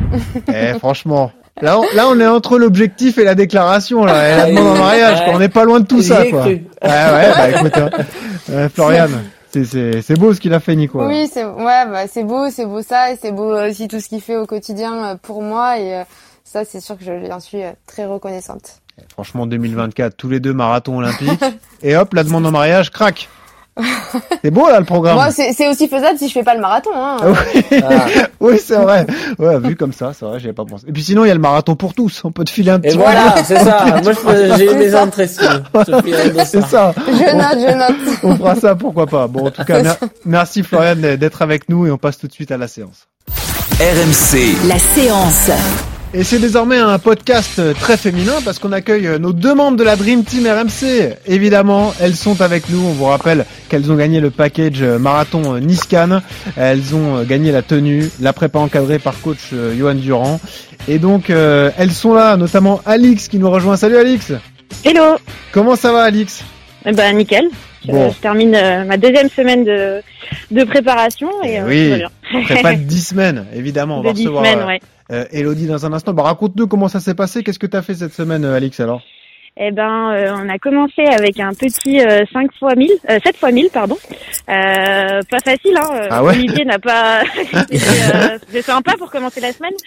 C: Franchement. Là, on est entre l'objectif et la déclaration, là. Et la demande en mariage, quoi. On n'est pas loin de tout ça, quoi. Écoute, Floriane. C'est beau ce qu'il a fait, Nico.
E: Oui, c'est beau ça, et c'est beau aussi tout ce qu'il fait au quotidien pour moi, et ça, c'est sûr que je lui en suis très reconnaissante.
C: Franchement, 2024, tous les deux marathons olympiques, et hop, la demande en mariage, crac. C'est beau là le programme.
E: Moi, c'est aussi faisable si je fais pas le marathon. Hein.
C: Oui, c'est vrai. Ouais, vu comme ça, c'est vrai, j'y avais pas pensé. Et puis sinon, il y a le marathon pour tous. On peut te filer un petit.
D: Et voilà, c'est ça. Moi, j'ai mes entrées.
C: C'est ça.
E: Je note.
C: On fera ça, pourquoi pas. Bon, en tout cas, merci Floriane d'être avec nous et on passe tout de suite à la séance.
I: RMC.
B: La séance.
C: Et c'est désormais un podcast très féminin parce qu'on accueille nos deux membres de la Dream Team RMC. Évidemment, elles sont avec nous. On vous rappelle qu'elles ont gagné le package marathon Nice-Cannes. Elles ont gagné la tenue, la prépa encadrée par coach Johan Durand. Et donc, elles sont là, notamment Alix qui nous rejoint. Salut Alix.
J: Hello.
C: Comment ça va Alix?
J: Nickel.
C: Bon.
J: Je termine ma deuxième semaine de préparation et
C: oui,
J: tout va bien.
C: Prépa de 10 semaines, évidemment. On va recevoir
J: 10 semaines, ouais.
C: Elodie dans un instant. Raconte-nous comment ça s'est passé. Qu'est-ce que tu as fait cette semaine, Alix, alors?
J: On a commencé avec un petit 7 x 1000, pardon. Pas facile, hein.
C: Ah ouais.
J: Olivier n'a pas. C'était sympa pour commencer la semaine.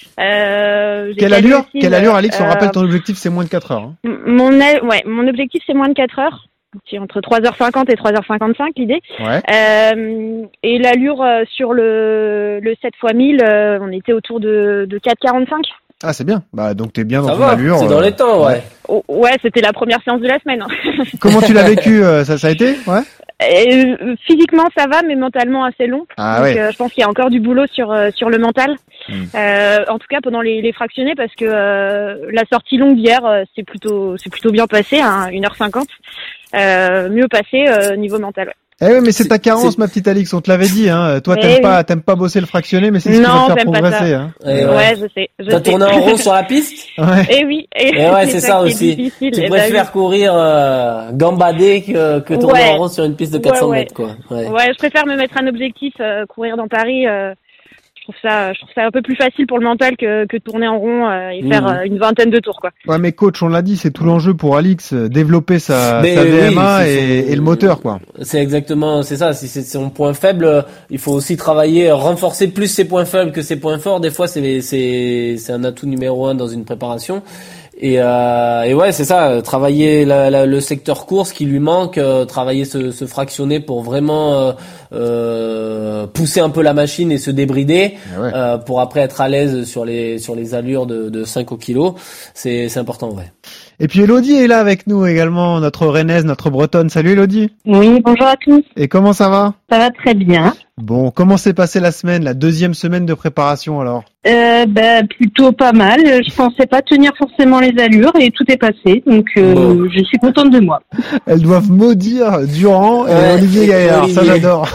C: Quelle allure, Alix? On rappelle, ton objectif, c'est moins de 4 heures. Hein.
J: Mon objectif, c'est moins de 4 heures. C'est entre 3h50 et 3h55 l'idée.
C: Ouais.
J: Et l'allure sur le 7 x 1000, on était autour de 4h45.
C: Ah, c'est bien. Donc t'es bien dans
D: ça
C: ton
D: va,
C: allure.
D: C'est dans les temps, ouais.
J: Ouais, c'était la première séance de la semaine.
C: Comment tu l'as vécu? Ça a été? Ouais.
J: Physiquement, ça va, mais mentalement assez long.
C: Ah,
J: donc,
C: ouais.
J: je pense qu'il y a encore du boulot sur le mental. En tout cas, pendant les fractionnés, parce que la sortie longue d'hier, c'est plutôt bien passé, hein, 1h50. Mieux passé niveau mental. Ouais.
C: Eh oui, mais c'est ta carence, ma petite Alix, on te l'avait dit, hein. Toi, t'aimes pas bosser le fractionné, mais c'est ce qui va te faire progresser, hein.
J: Ouais, je sais.
D: T'as tourné en rond sur la piste?
C: Ouais.
J: Et oui.
D: Et ouais, c'est ça aussi. Tu préfères courir, gambader que tourner en rond sur une piste de 400 mètres, quoi.
J: Ouais, je préfère me mettre un objectif, courir dans Paris, je trouve ça un peu plus facile pour le mental que tourner en rond et faire une vingtaine de tours, quoi.
C: Ouais, mais coach, on l'a dit, c'est tout l'enjeu pour Alix, développer sa VMA et le moteur, quoi.
D: C'est exactement, c'est ça. Si c'est son point faible, il faut aussi travailler, renforcer plus ses points faibles que ses points forts. Des fois, c'est un atout numéro 1 dans une préparation. Et ouais, c'est ça, travailler le secteur course qui lui manque, travailler ce fractionné pour vraiment pousser un peu la machine et se débrider, pour après être à l'aise sur les allures de 5 au kilo. C'est important, ouais.
C: Et puis Elodie est là avec nous également, notre rennaise, notre bretonne. Salut Elodie.
J: Oui, bonjour à tous.
C: Et comment ça va?
J: Ça va très bien.
C: Bon, comment s'est passée la semaine, la deuxième semaine de préparation alors?
J: Plutôt pas mal. Je pensais pas tenir forcément les allures et tout est passé, donc je suis contente de moi.
C: Elles doivent maudire Durand et Olivier Gaillard, ça j'adore.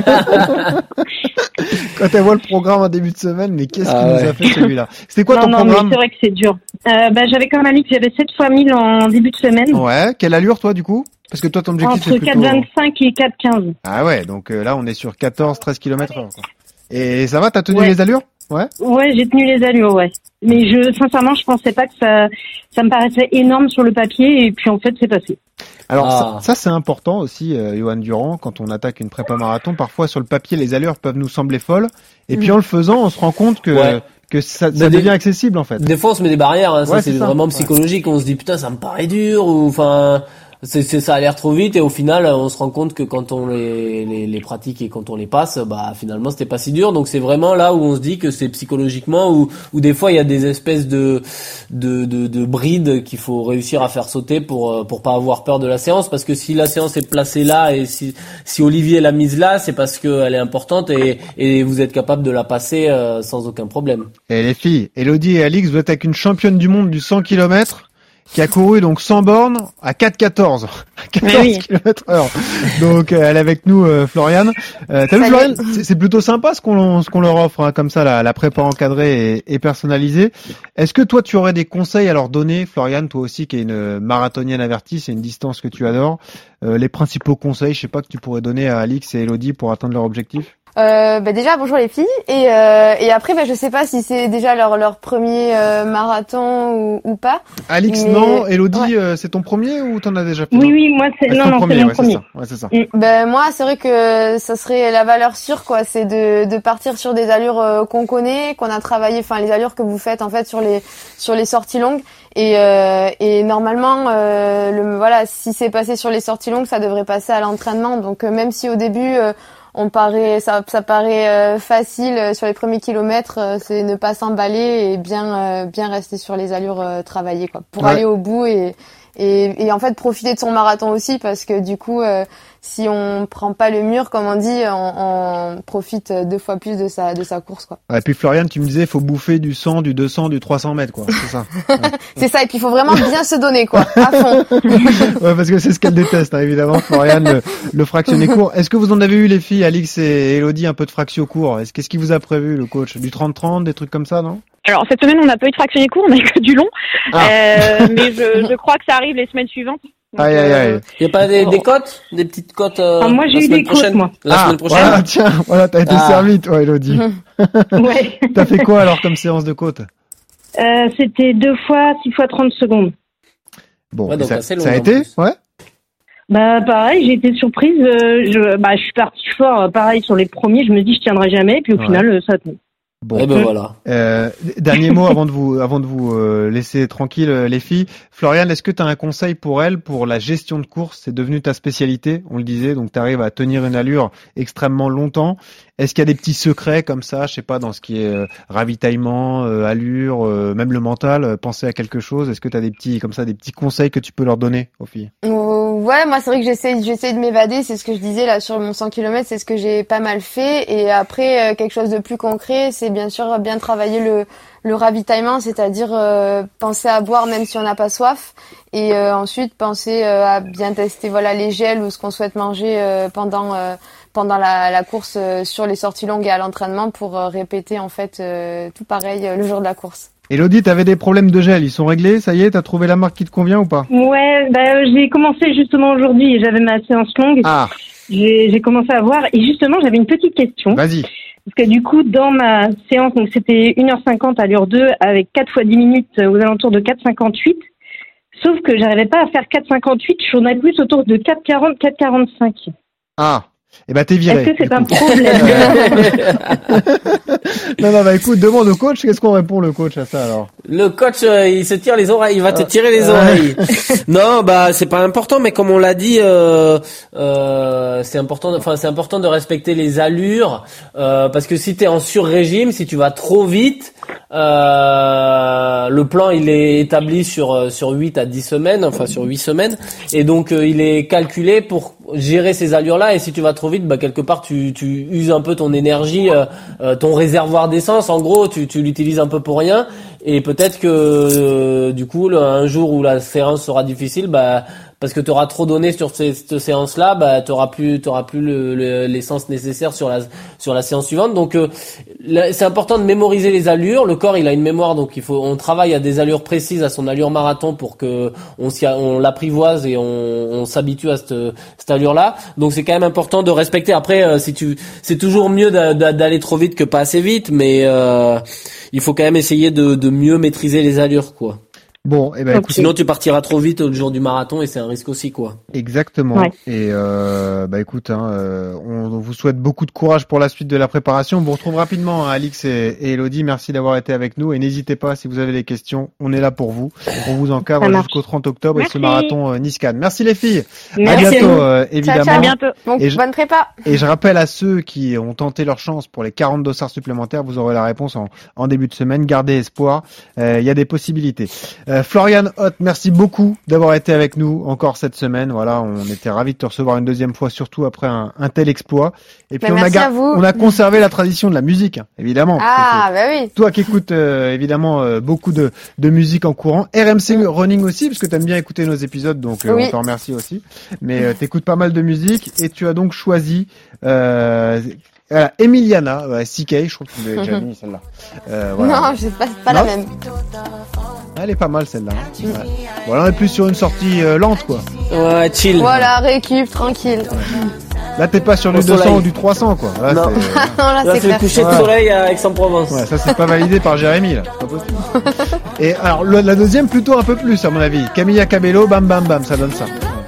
C: Quand elle voit le programme en début de semaine, mais qu'est-ce qu'il nous a fait celui-là? C'était quoi ton programme?
J: Non, mais c'est vrai que c'est dur. J'avais comme Alix, j'avais 7 x 1000 en début de semaine.
C: Ouais, quelle allure toi du coup? Parce que toi ton objectif c'est plutôt...
J: Entre 4,25 et 4,15.
C: Ah ouais, donc là on est sur 14-13 km/h. Quoi. Et ça va, t'as tenu les allures? Ouais. Ouais,
J: j'ai tenu les allures, ouais. Mais sincèrement, je pensais pas que ça me paraissait énorme sur le papier, et puis en fait, c'est passé.
C: Alors ça c'est important aussi, Johan Durand, quand on attaque une prépa marathon, parfois sur le papier les allures peuvent nous sembler folles, et puis en le faisant, on se rend compte que ça devient accessible en fait.
D: Des fois on se met des barrières, hein, c'est vraiment psychologique, on se dit putain ça me paraît dur, ou enfin ça a l'air trop vite, et au final on se rend compte que quand on les pratique et quand on les passe, finalement c'était pas si dur. Donc c'est vraiment là où on se dit que c'est psychologiquement, où des fois il y a des espèces de brides qu'il faut réussir à faire sauter pour pas avoir peur de la séance, parce que si la séance est placée là et si Olivier l'a mise là, c'est parce qu'elle est importante et vous êtes capable de la passer sans aucun problème.
C: Et les filles, Elodie et Alix, vous êtes avec une championne du monde du 100 km qui a couru donc 100 bornes à 4,14 km/h. Donc elle est avec nous, Floriane. T'as vu Floriane, c'est plutôt sympa ce qu'on leur offre, hein, comme ça la prépa encadrée et personnalisée. Est-ce que toi tu aurais des conseils à leur donner, Floriane, toi aussi qui est une marathonienne avertie, c'est une distance que tu adores, les principaux conseils, je sais pas, que tu pourrais donner à Alix et Elodie pour atteindre leur objectif?
E: Déjà bonjour les filles et après je sais pas si c'est déjà leur premier marathon ou pas.
C: Alix,
E: mais...
C: non. Elodie,
E: ouais.
C: C'est ton premier ou t'en as déjà fait?
K: Oui, moi c'est mon premier.
C: C'est ça.
E: Moi c'est vrai que ça serait la valeur sûre quoi, c'est de partir sur des allures qu'on connaît, qu'on a travaillé, enfin les allures que vous faites en fait sur les sorties longues et normalement si c'est passé sur les sorties longues, ça devrait passer à l'entraînement. Donc même si au début ça paraît facile sur les premiers kilomètres, c'est ne pas s'emballer et bien rester sur les allures travaillées quoi, pour aller au bout et en fait profiter de son marathon aussi, parce que du coup si on prend pas le mur comme on dit, on profite 2 fois plus de sa course quoi.
C: Et puis Floriane, tu me disais, il faut bouffer du 100, du 200, du 300 mètres quoi, c'est ça. Ouais.
E: C'est ça, et puis il faut vraiment bien se donner quoi, à fond.
C: Ouais, parce que c'est ce qu'elle déteste évidemment, Floriane, le fractionné court. Est-ce que vous en avez eu les filles, Alix et Elodie, un peu de fraction court? Qu'est-ce qu'il vous a prévu le coach? Du 30-30, des trucs comme ça, non?
J: Alors cette semaine on n'a pas eu de fractionné court, on a eu que du long, mais je crois que ça arrive les semaines suivantes. Donc,
C: aïe.
D: Y a pas des cotes, des petites cotes
K: moi j'ai eu des cotes moi.
D: La semaine prochaine.
C: Voilà, tiens, voilà, t'as été servi toi, Elodie.
K: Ouais.
C: T'as fait quoi alors comme séance de côte?
K: C'était 2 fois 6 fois 30 secondes.
C: Bon,
D: ouais, donc
C: ça
D: long,
C: a été, ouais.
K: Pareil, j'ai été surprise. Je suis partie fort, pareil sur les premiers. Je me dis je tiendrai jamais, puis au final ça a tenu.
C: Bon,
D: voilà.
C: Dernier mot avant de vous laisser tranquille les filles. Floriane, est-ce que tu as un conseil pour elle pour la gestion de course? C'est devenu ta spécialité, on le disait, donc tu arrives à tenir une allure extrêmement longtemps. Est-ce qu'il y a des petits secrets comme ça, je sais pas, dans ce qui est ravitaillement, allure, même le mental, penser à quelque chose? Est-ce que tu as des petits conseils que tu peux leur donner aux filles?
E: Ouais, moi c'est vrai que j'essaie de m'évader, c'est ce que je disais là sur mon 100 km, c'est ce que j'ai pas mal fait. Et après quelque chose de plus concret, c'est bien sûr bien travailler le ravitaillement, c'est-à-dire penser à boire même si on n'a pas soif, et ensuite penser à bien tester les gels ou ce qu'on souhaite manger pendant la course sur les sorties longues et à l'entraînement pour répéter en fait tout pareil le jour de la course.
C: Elodie, t'avais des problèmes de gel, ils sont réglés, ça y est, t'as trouvé la marque qui te convient ou pas?
K: Ouais, j'ai commencé justement aujourd'hui et j'avais ma séance longue.
C: Ah.
K: J'ai commencé à voir et justement j'avais une petite question.
C: Vas-y.
K: Parce que du coup, dans ma séance, donc c'était 1h50 à l'heure 2 avec 4 fois 10 minutes aux alentours de 4,58. Sauf que j'arrivais pas à faire 4,58, je tournais plus autour de 4,40, 4,45.
C: Ah. T'es viré.
K: Est-ce que c'est un problème?
C: Non, écoute, demande au coach, qu'est-ce qu'on répond le coach à ça alors?
D: Le coach, il se tire les oreilles, il va te tirer les oreilles. Non, c'est pas important, mais comme on l'a dit, c'est important de respecter les allures, parce que si t'es en sur-régime, si tu vas trop vite, le plan il est établi sur 8 à 10 semaines, enfin sur 8 semaines, et donc il est calculé pour gérer ces allures-là, et si tu vas trop vite, quelque part tu uses un peu ton énergie, ton réservoir d'essence, en gros tu l'utilises un peu pour rien, et peut-être que du coup un jour où la séance sera difficile, parce que tu auras trop donné sur cette séance-là, t'auras plus l'essence nécessaire sur la séance suivante. Donc c'est important de mémoriser les allures. Le corps, il a une mémoire, donc on travaille à des allures précises, à son allure marathon, pour que on l'apprivoise et on s'habitue à cette allure-là. Donc c'est quand même important de respecter. Après, c'est toujours mieux d'aller trop vite que pas assez vite, mais il faut quand même essayer de mieux maîtriser les allures, quoi.
C: Bon, écoute,
D: sinon tu partiras trop vite le jour du marathon et c'est un risque aussi, quoi.
C: Exactement. Ouais. Et écoute, on vous souhaite beaucoup de courage pour la suite de la préparation. On vous retrouve rapidement, Alix et Elodie. Merci d'avoir été avec nous et n'hésitez pas si vous avez des questions, on est là pour vous. On vous encadre jusqu'au 30 octobre et ce marathon Nice-Cannes. Merci les filles.
K: Merci.
C: À bientôt, évidemment.
E: Ciao, à bientôt. Donc, bonne prépa.
C: Et je rappelle à ceux qui ont tenté leur chance pour les 40 dossards supplémentaires, vous aurez la réponse en début de semaine. Gardez espoir. Il y a des possibilités. Floriane Hoth, merci beaucoup d'avoir été avec nous encore cette semaine. Voilà, on était ravis de te recevoir une deuxième fois, surtout après un tel exploit. Et puis on a conservé la tradition de la musique, évidemment.
E: Ah, oui.
C: Toi qui écoutes évidemment beaucoup de musique en courant, RMC Running aussi, parce que t'aimes bien écouter nos épisodes, donc on te remercie aussi. Mais t'écoutes pas mal de musique et tu as donc choisi Emiliana, CK, je crois que tu l'avais déjà mis celle-là.
E: Voilà. Non, c'est pas la même.
C: Elle est pas mal celle-là. Ouais. Voilà, on est plus sur une sortie lente, quoi.
D: Ouais, chill.
E: Voilà, récup, tranquille.
C: Là, t'es pas sur du 200 ou du 300, quoi. Là,
D: non.
C: Là,
D: c'est le coucher de soleil à Aix-en-Provence.
C: Ouais, ça, c'est pas validé par Jérémy, là. C'est pas possible. Et alors, la deuxième, plutôt un peu plus, à mon avis. Camilla Cabello, bam, bam, bam, ça donne ça.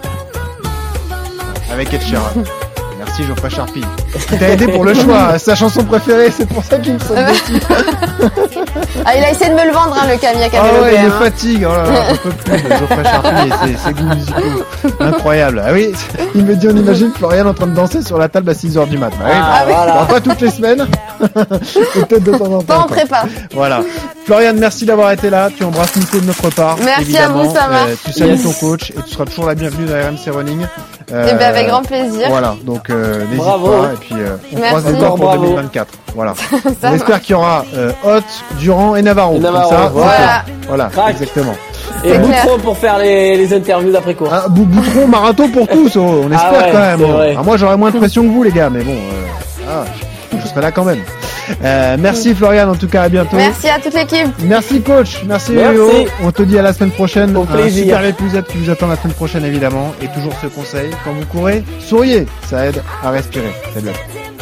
C: Avec Ed Sheeran. Merci Geoffrey Charpie. Il t'a aidé pour le choix, sa chanson préférée, c'est pour ça qu'il me saute dessus.
E: Ah, il a essayé de me le vendre, le Camilla Cabello.
C: Ah ouais, il me fatigue, oh là là, un peu plus, Geoffrey Charpie et ses goûts musicaux. Incroyable. Ah oui, il me dit, on imagine Florian en train de danser sur la table à 6h du matin. Ah oui, voilà. Bon, pas toutes les semaines, peut-être de temps en temps.
E: Pas en prépa.
C: Voilà. Florian, merci d'avoir été là, tu embrasses Nico de notre part.
E: Merci
C: évidemment.
E: À vous, ça marche.
C: Tu salues ton coach et tu seras toujours la bienvenue dans RMC Running.
E: Et bien avec grand plaisir.
C: Voilà, donc n'hésite
D: bravo.
C: pas et puis on croise les doigts pour 2024. Voilà. On espère qu'il y aura Hoth, Durand et Navarro. Ça, voilà, exactement.
D: Et Boutron pour faire les interviews d'après-course.
C: Ah, Boutron, marathon pour tous, on espère quand même. Alors, moi j'aurais moins de pression que vous les gars, mais bon, je serai là quand même. Merci Florian, en tout cas à bientôt.
E: Merci à toute l'équipe.
C: Merci coach, merci. On te dit à la semaine prochaine. Un super épisode qui vous attend la semaine prochaine évidemment. Et toujours ce conseil, quand vous courez, souriez, ça aide à respirer.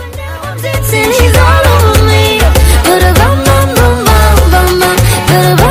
C: C'est bien.